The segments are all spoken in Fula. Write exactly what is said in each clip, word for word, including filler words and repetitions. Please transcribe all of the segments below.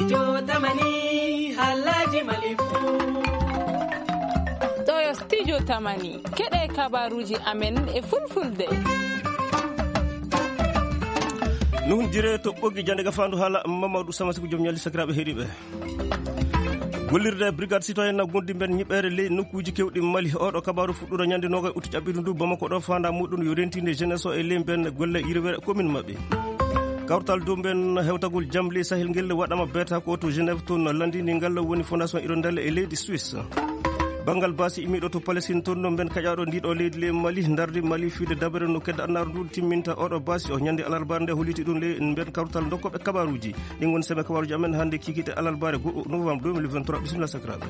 Studio Tamani Halaji Malifu Toyo Studio Tamani kede kabaruji amen e fulfulde Nuhun dire to ɓoggi jande ga fandu hala Mamadou Samasigo joom ñalli sakiraɓe heeɗiɓe gollirde brigade citoyen na gondi ben ñiɓere ley nokkuji kewɗi Mali oɗo kabaru fuɗɗura ñande noga utu ƴaɓɓitu ndu Bamako ɗo fanda muɗum yo rentinde jeunesse o e ley ben golle yirwere commune mabɓe kawtal dow ben hewtagol jamle sahel ngel waɗama beta ko to Genève toon landini ngal woni fondation hirondelle e leydi Suisse bangal basi imiɗo to Palestine toon ben kaƴaɗo ndiɗo leydi le Mali dardi Mali fiide dabere no kedda annaru ndu timminta oɗo basi o ñande alarbar nde holiti ɗum le ben kawtal dokkoɓe kabaruji ɗin woni seme kabaruji amen hande kikite alarbar goɗɗo novembre deux mille vingt-trois bisimilla sakiraɓe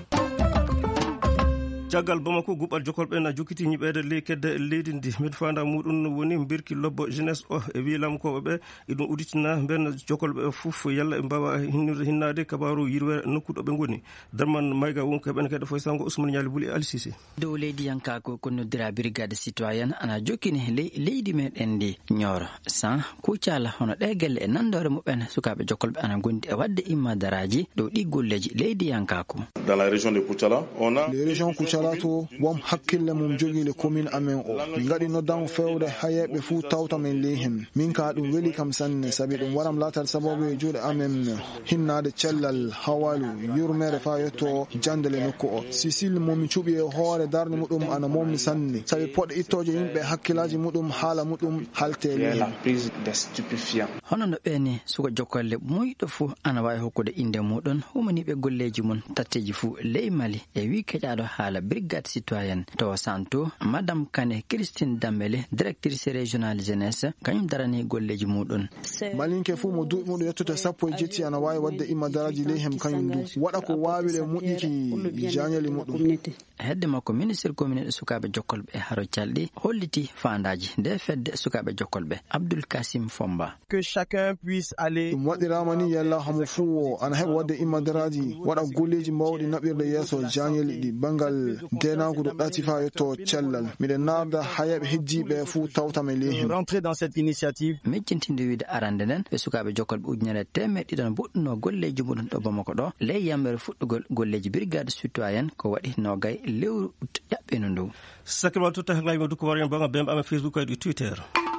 caggal Bamako guɓal jokolɓe na jokkiti ñiɓede ley kedde leydi ndi mbiɗa fanda muɗum woni birki lobbo jeunesse o e wi lamkoɓe ɓe iɗum uditina ben jokolɓe fof yalla ɓe mbawa hinnade kabaru yirwere nokkuɗo ɓe goni darman mayga wonko heɓen kede foy sango Ousmane Ñali Buli Ali Cissé dow leydi yankako ko noddira brigade citoyen ana jokkini ley leydi meɗen ndi Nioro san kucala hono ɗe gelle e nandore muɓen sukaɓe jokolɓe ana gondi e wadde immadaraji dow ɗi golleji leydi yankako dans la région de Koutiala on a les régions Koutiala to wam hakkille mum jogi le commune amen o min ngadi noddan fewde hayeɓe fu tawta men ley hen min ka ɗum weli kam sanne sabi ɗum waram latal sababu e juuɗe amen hinnade cellal hawalu yurmere fa yetto jandele nokku o sisil momi cuɓi e hoore darde muɗum ana momni sanne sabi poɗɗe ittoje yimɓe hakkillaji muɗum haala muɗum haltele hen hono no ɓeni suka jokolle moyɗo fu ana wawi hokkude inde muɗum humaniɓe golleji mum tatteji fu ley Mali e wi keƴaɗo haala brigade citoyen to santo madame Kane Christine Dambele directrice régionale jeunesse kañum darani golleji muɗum malinke fu mo duuɓi muɗum yettote sappo e jetti ana wawi wadde immadaraji ley hem kañum du waɗa ko wawi le moƴƴiki jañali muɗum hedde makko ministre commune ɗe sukaɓe jokkolɓe e haro calɗi holliti fandaji nde fedde sukaɓe jokkolɓe Abdoul Kassim Fomba que chacun puisse aller ɗum waɗirama ni yalla hamo fu ana heɓa wadde immadaraji waɗa golleji mawɗi naɓirde yesso jañeli ɗi bangal denago ɗo ɗati fa yetto cellal miɗen narda hayeɓe hejjiɓe fu tawtame ley hen rentrer dans cette initiative miccintinde wiide arande nden ɓe sukaɓe jokkolɓe ujunere temedde ɗiɗon boɗɗuno golleji muɗum ɗo Bamako ɗo ley yambere fuɗɗugol golleji brigade citoyen ko waɗi nogay lewru ƴaɓɓino ndu sakirma totta heklajima dukko warien banga bemɓe amen Facebook kayɗo Twitter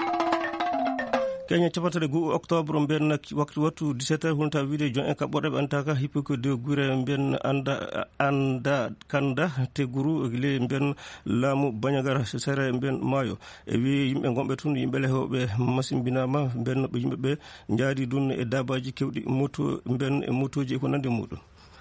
Kenya capatade go octobre ben waktu wattu dix-sept heures hunta wiide jon en kaɓɓoɗeɓe antaka hippiko de gure ben anda anda kanda te guru le ben laamu Bañagara sere ben maayo e wi yimɓe gonɓe tun yimɓe lehoɓe masimbinama ben ɓe yimɓeɓe jaadi dun e dabaji kewɗi moto ben e motoji ko nande muɗum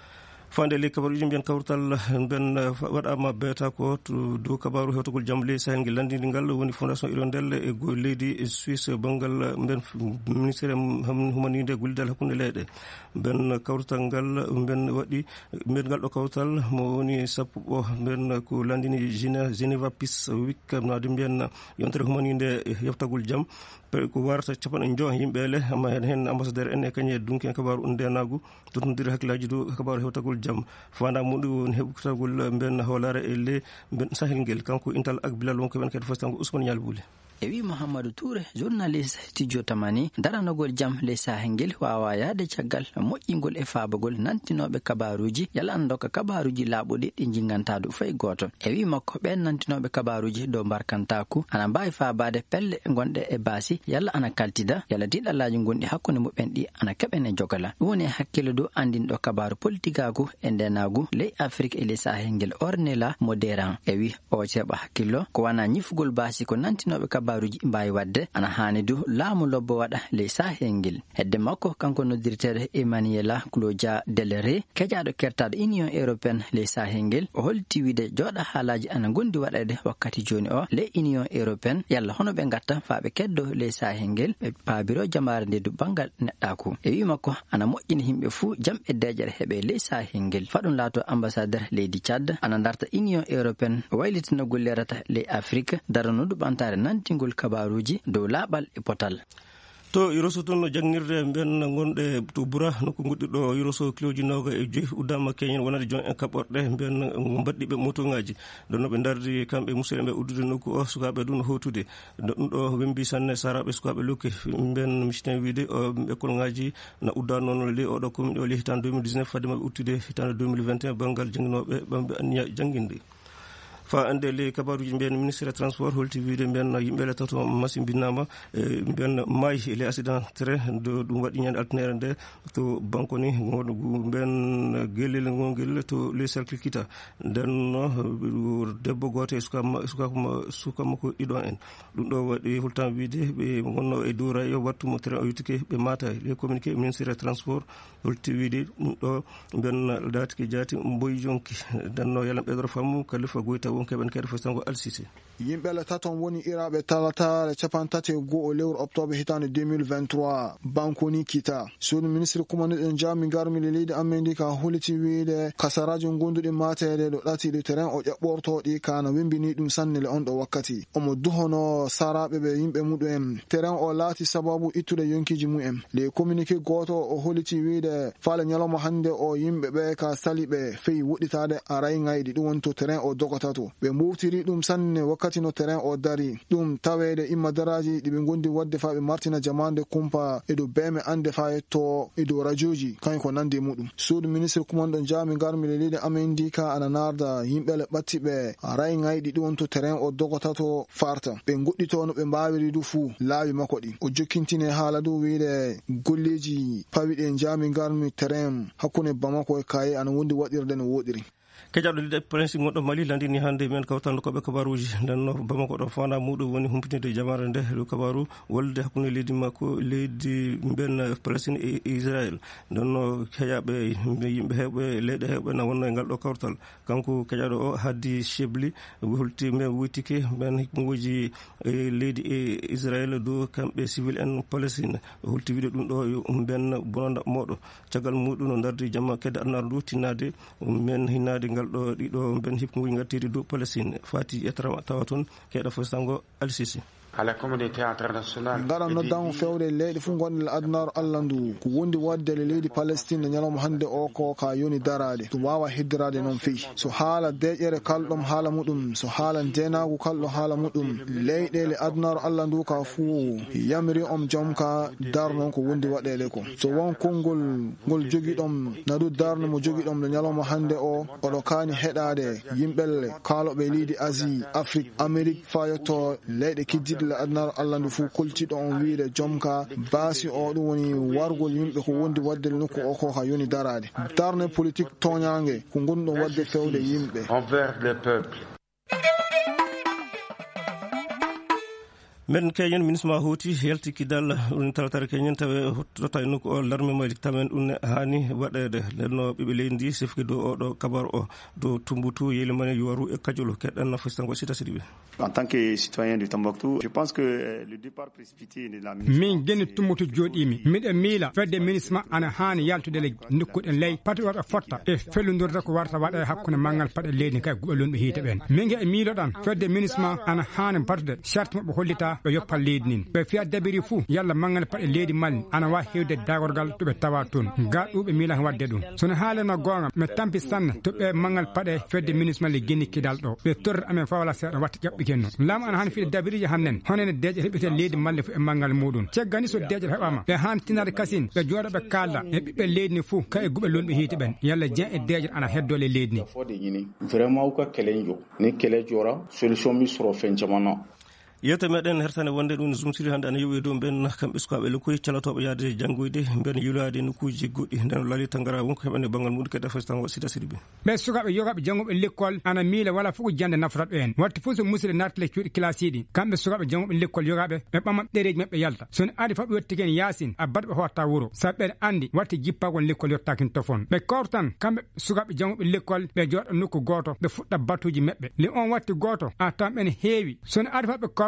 fande le kabaruji mbiyen kawrtal ben waɗama beta ko to dow kabaru hewtogol jaam ley sahel ngel landidi ngal woni fondation hirondelle e go leydi Suisse bangal ben ministére humanide gullidal hakkunde leyɗe ben kawrtal ngal ben waɗi ben ngal ɗo kawrtal mo woni sappo ɓo ben ko landini Geneva Peace Week nade mbiyen yontere humanide heftagol jaam ko warata capanɗe jo yimɓe le amma hen ambassadeur en e kañe dunki en kabaru ndenagu totodiri hakkillaji dow kabaru hewtagol jaam fanda muɗum woni heɓtagol ben hawlare e le ben sahel ngel kanko intal ak bilal wonko ɓen kadi fostango Ousmane Ñali Buli e wi Mouhamadou Touré journaliste Studio Tamani daranogol jaam ley sahel ngel wawa yaade caggal moƴƴingol e faabagol nantinoɓe kabaruji yalla an dokka kabaruji laaɓuɗi ɗi jingantadu fay goto e wi makko ɓen nantinoɓe kabaruji dow mbarkantaku ana mbawi faabade pelle gonɗe e baasi yalla ana kaltida yalla diɗallaji gonɗi hakkude muɓen ɗi ana keɓene jogala ɗum woni hakkille dow andinɗo kabaru politique aku e ndenagu ley Afrique e ley sahel ngel Ornella Modéran e wi o ceeɓa hakkillo ko wana ñifugol baasi ko nantinoɓe kabaruji mbawi wadde ana hani du laamu lobbo waɗa ley sahel ngel hedde makko kanko noddirtere Emmanuela Claudia Delere keƴaɗo kertaɗo Union Européenne ley sahel ngel o holti wiide joɗa haalaji ana gondi waɗede wakkati joni o ley Union Européenne yalla hono ɓe gatta faaɓe keddo ley sahel ngel ɓe paabiro jamare nde du banggal neɗɗaku e wi makko ana moƴƴini himɓe fuu jam e deƴere heeɓe ley sahel ngel faɗum laato ambassadeur leydi Tchad ana darta Union Européenne waylitina gollerata ley Afrique daranodu ɓantare nantingol kabaruji dow laaɓal e potal to Yuroso toon no jangnirde mben gonɗe to Bura nokko goɗɗiɗo Yuroso kiloji noga e joyi uddama keñen wonade jon en kaɓorɗe mben mbaɗɗiɓe moto ngaji ɗon ɓe dardi kamɓe musidɓe ɓe uddude nokku o sukaɓe ɗum hotude ɗum ɗo wembi sanne saraɓe sukaɓe lokki mben misiten wiide école ngaji na udda noon le oɗo commune o le hitande deux mille dix-neuf fadde maɓe uttude hitande deux mille vingt et un banggal jangginoɓe ɓamɓe anniya janguinde fa ande le kabaruji mbiyen ministére transport holti wiide mbiyen yimɓe le tato machine binnama mbiyen maayi les accident train do ɗum waɗi ñande altinere nde to banque ni mbiyen guellel ngongel to les cercle kita nden debbo goto e sukama sukama sukama ko ɗiɗo en ɗum ɗo waɗi hultan wiide ɓe gonno e dow rayo wattumo train o yittuke ɓe mata les communiqué ministére transport holti wiide ɗum ɗo mbiyen datike jaati mboyi jonki denno yalam ɓeɗoro fammu kalifa goyta wonke ben kede fostango alsisi yimɓe le taton woni iraɓe talatare capantati go o lewru octobre hitande deux mille vingt-trois bankoni kita suudu ministre commandé jami garmi le leydi amendi ka holiti wiide kasaraji gonduɗi matede ɗo ɗatiɗo terrain o ƴaɓɓortoɗi kana wembini ɗum sanne le on ɗo wakkati omo duhono saraɓe ɓe yimɓe muɗum terrain o laati sababu ittude yonkiji mu'en le communiqué goto o holiti wiide faale ñalawma hande o yimɓe ɓe ka sali ɓe feyi woɗɗitade aray ngayɗi ɗum wonto terrain o dogotato ɓe mboftiri ɗum sanne wakkati no terrain o dari ɗum tawede immadaraji ɗiɓe gondi wadde fa ɓe martina jamande kumpa e dow beme ande fa to e dow radioji kañ ko nande muɗum suudu ministre commandant jami garmi le leydi amendi ka ana narda yimɓele ɓatti ɓe ray ngayɗi ɗum wonto terrain o dogotato farta ɓe goɗɗito no ɓe mbawiri du fuu laawi makko ɗi o jokkintine haala dow wiide golleji pawiɗe jami garmi terrain hakkunde Bamako e Kaye ana wondi waɗirde no woɗiri kejaɗo lidde prince gonɗo Mali landini hande men kawtal koɓe kabaruji ndenno Bamako ɗo fana muɗum woni humpitinde jamare nde ɗo kabaru wolde hakkunde leydi makko leydi mben Palestine e Israël ndenno kejaɓe yimɓe hewɓe leyɗe hewɓe na wonno e ngal ɗo kawtal kanko kejaɗo o Hadi Chebli holti men wuytike men hikmoji leydi e Israël do kamɓe civil en Palestine holti wiide ɗum ɗo mben bonanda moɗo caggal muɗum no dardi jamma kedde annar ndu tinnade men hinnade ngal ɗo ɗiɗo ben hikmoji gartiri dow Palestine fati ƴettara tawa toon keeɗa fostango Al-Sisi ala communauté internationale ngara noddan fewde leydi fu gonɗe adnar Allah ndu ko wondi wadde le leydi Palestine ñalawma hande o ko ka yoni darade to wawa heddirade noon fi so haala deƴere kalɗom haala muɗum so haala denagu kalɗo haala muɗum leyɗele adnar Allah ndu ka fu yamiri om jom ka dar noon ko wondi waɗele ko so won konngol ngol jogiɗom nadu darno mo jogiɗom le ñalawma hande o oɗo kani heɗade yimɓelle kaloɓe leydi Asie Afrique Amérique fayotto leyɗe kiddiɗe le adnar Allah ndu fu koltiɗo on wiide jomka baasi o ɗum woni wargol yimɓe ko wondi wadde nokku o ko ha yoni darade darne politique toñange ko gonɗo wadde fewde yimɓe envers le peuple men keñen ministre ma hoti yalti kidal ɗum tawatare keñen tawe hottota e nokku o larme mali tamen ɗum ne hani waɗede ndenno ɓiɓe leydi ndi sefki dow oɗo kabar o dow tumbutu yeli mane yowaru e kajolo keɗɗanno fostango sita siɗi ɓe en tant que citoyen du Tombouctou je pense que le départ précipité de la ministre min geni tumbutu joɗimi miɗe miila fedde ministre ma ana hani yaltude le nokkuɗen ley pati waɗa fotta e fellodorta ko warta waɗa e hakkude manggal paɗe leydi kay guɓalonɓe hiite ɓen min ge e miiloɗan fedde ministre ma ana hani batude charte maɓe hollita ɓe yoppal leydi nin ɓe fiya dabiri fuu yalla manggal paɗe leydi Mali ana wawi hewde dagorgal to ɓe tawa toon ga ɗuɓe miila ko wadde ɗum sono haaleno gonga mi tampi sanne to ɓe manggal paɗe fedde ministre Mali geni kidal ɗo ɓe torre amen fa wala seeɗa watta ƴaɓɓiken no laamu ana hani fiɗe dabiriji hannen honene deƴe heɓete leydi Mali fo e manggal muɗum ceggani so deƴe heɓama ɓe hani tinade kasine ɓe jooɗo ɓe kalda e ɓiɓɓe leydi ni fuu ka e guɓe lonɓe hiite ɓen yalla jen e deƴe ana heddole leydi ni vraiment ka kelen jo ni kele jora solution mi soro fen jamana yewte meɗen hertane wonde ɗum zumtiri hannde ana yowi dow ben kamɓe sukaɓe lokkoyi calatoɓe yaade janggoyde ben yulade nokkuji goɗɗi nden laali tangara wonko heɓane banggal muɗum kede fos tango sita siɗi ɓe ɓe sukaɓe yogaɓe janggoɓe l'école ana miila wala fof ko jande nafrat ɓen watte fof so musidɗe nartile cuuɗi classe ɗi kamɓe sukaɓe janggoɓe l'école yogaɓe ɓe ɓama ɗereji mabɓe yalta sono adi foof ɓe wettike en yasin a baɗ ɓe howatta wuuro sabi ɓeɗe andi watte jippagol l'école yettakin tofon ɓe kortan kamɓe sukaɓe janggoɓe l'école ɓe jooɗa nokku goto ɓe fuɗɗa batuji mabɓe le on watti goto a tan ɓene heewi sono adi foof ɓe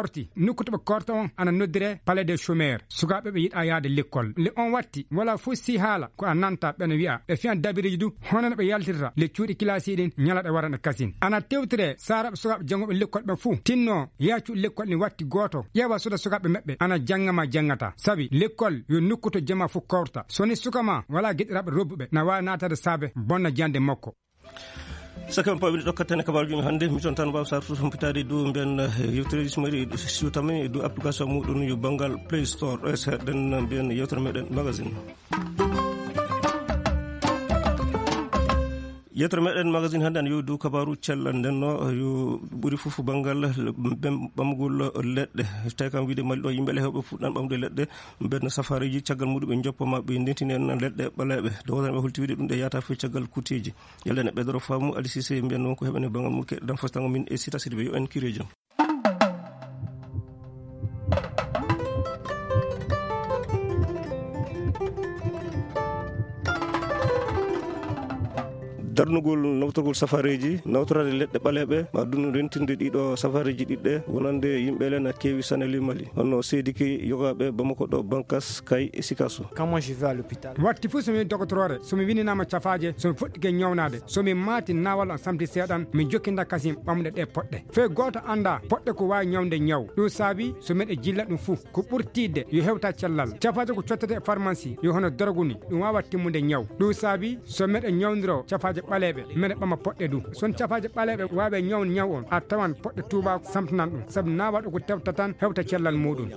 korti nokku to ɓe korta on ana noddire palais des chômeurs sukaɓe ɓe yiɗa yaade l'école le on watti wala fof si haala ko a nanta ɓene wi'a ɓe fiyan dabiriji du hono no ɓe yaltirta le cuuɗi kilasi ɗin ñalaɗe warana kasin ana tewtire saraɓe sukaɓe jangoɓe l'école ɓe fuu tinno yaccu l'école ni watti goto ƴeewa suda sukaɓe meɓɓe ana jangama jangata sabi l'école yo nokku to jama fof korta soni sukama wala gueɗiraɓe robbuɓe na wawi natade saabe bonna jande makko sakam pawɓe ɗokkatene kabaruji hannde mi toon tan mbaw sartu humpitade dow mbiyen yewtere ismaili siwtami dow application muɗum yo banggal play store ɗo es heɗen mbiyen yewtere meɗen magazine yettere meɗen magazine hannde ana yo dow kabaru cellal ndenno yo ɓuri fof banggal ɓamgol leɗɗe tawi kam wiide mali ɗo yimɓeɓe hewɓe fuɗɗan ɓamde leɗɗe mbeɗno safariji caggal muɗum ɓe joppoma ɓe ndentini en leɗɗe ɓaleɓe dowtan ɓe holti wiide ɗum ɗe yata fof caggal kutiji yallene ɓeydoro faamu Ali Cissé mbiyen noon ko heɓene banggal mum keɗɗam fostango min e sita sidiɓe yo en kiri joom darnugol nawtorgol safariji nawtorade leɗɗe ɓaleɓe ma ɗum rentinde ɗiɗo safariji ɗiɗɗe wonande yimɓe lena kewi saneli mali honno seediki yogaɓe bamako ɗo bankas kay e sikaso quand je vais à l'hôpital watti fuu somi doctorore somi wininama cafaje somi fuɗɗike ñawnade somi maati nawal on samti seeɗan mi jokkinda kasim ɓamɗe ɗe poɗɗe fe goto anda poɗɗe ko wawi ñawde ñaw ɗum saabi so meɗe jilla ɗum fuu ko ɓurtidde yo hewta cellal cafaje ko cottete e pharmacie yo hono doroguni ɗum wawa timmude ñaw ɗum saabi so meɗe ñawdiro cafaje ɓaleɓe mene ɓama poɗɗe du son cafaje ɓaleɓe wawe ñawde ñaw on a tawan poɗɗe tuba samtanan ɗum saabu nawaɗo ko tefta tan hewta cellal muɗum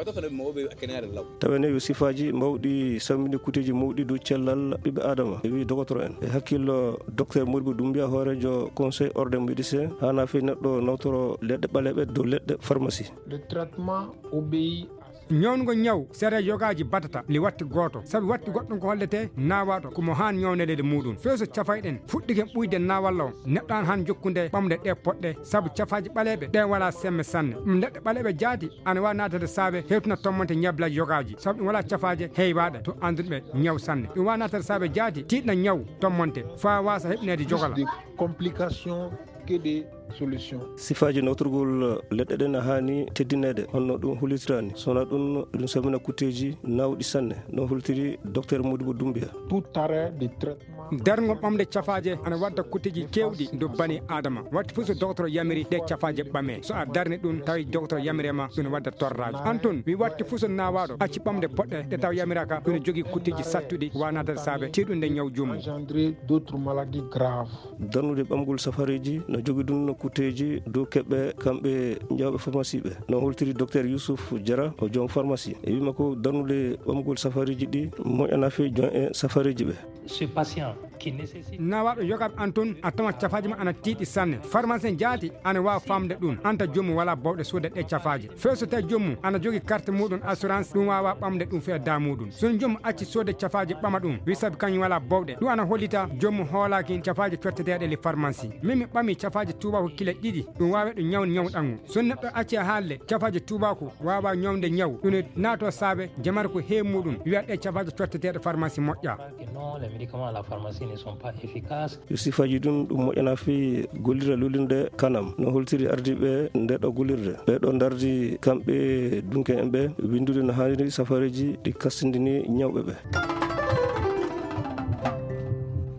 tawene yo sifaji mawɗi sammini kuteji mawɗi dow cellal ɓiɓɓe adama e wi docteur en e hakkillo docteur Modibo Doumbia hoorejo conseil ordre médecin hana fe neɗɗo nawtoro leɗɗe ɓaleɓe dow leɗɗe pharmacie le traitement obéit ñawnugo ñaw sere yogaji batata li watti goto sabi watti goɗɗum ko hollete nawaɗo komo han ñawnelede muɗum few so cafayɗen fuɗɗiken ɓuyde nawalla o neɗɗo an han jokkude ɓamde ɗe poɗɗe saabu cafaji ɓaleɓe ɗen wala semme sanne ɗum leɗɗe ɓaleɓe jaati ana wawi natade saabe hewtuna tommonte ñablaji yogaji saabu ɗum wala cafaje heywaɗe to anduɗuɓe ñaw sanne ɗum wawi natade saabe jaati tiɗna ñaw tommonte fa wasa heɓinede jogala complication que des solutions sifaji nawtorgol leɗɗe ɗen hani teddinede honno ɗum hulitirani sona ɗum ɗum samina kuteji nawɗi sanne no hultiri docteur Modibo Doumbia tout arrêt de traitement dargol ɓamde cafaje ana wadda kuteji kewɗi do bani adama watti fof so docteur yamiri ɗe cafaje ɓame so a darni ɗum tawi docteur yamirema ɗum wadda torraji antun wi watti fof so nawaɗo acci ɓamde poɗɗe ɗe taw yamiraka ɗum jogui kuteji sattuɗi wanadade saabe tiɗunde ñaw jumum engendrer d'autres maladies graves darnude ɓamgol safariji no jogui ɗum kuteji dow keɓɓe kamɓe jawɓe pharmacie ɓe no holtiri docteur Youssouf Diara o joom pharmacie e wima ko darnude ɓamgol safariji ɗi moƴƴana fe jon e safariji ɓe ce patient qui nécessite nawaɗo yogaɓe an toon a tawa cafaji ma ana tiiɗi sanne pharmacien jaati ana wawa famde ɗum anta joomum wala bawɗe suude ɗe cafaji few so tawi joomum ana jogui carte muɗum assurance ɗum wawa ɓamde ɗum fe da muɗum sono joomum acci soode cafaji ɓama ɗum wi saabi kañum wala bawɗe ɗum ana hollita joomum hoolaki cafaji cotteteɗe le pharmacie min mi ɓami cafaji tubako kile ɗiɗi ɗum wawi ɗum ñawde ñawɗangu so neɗɗo acci haalde cafaji tubako wawa ñawde ñaw ɗum naato saabe jamata ko he muɗum wiya ɗe cafaji cotteteɗe pharmacie moƴƴa médicaments à la pharmacie ne sont pas efficaces. yo sifaji ɗum ɗum moƴƴana fi gollirde lulinde kanam no holtiri ardiɓe ndeɗo gollirde ɓeɗo dardi kamɓe dunken en ɓe windude no hanniri safariji ɗi kastidini ñawɓe ɓe.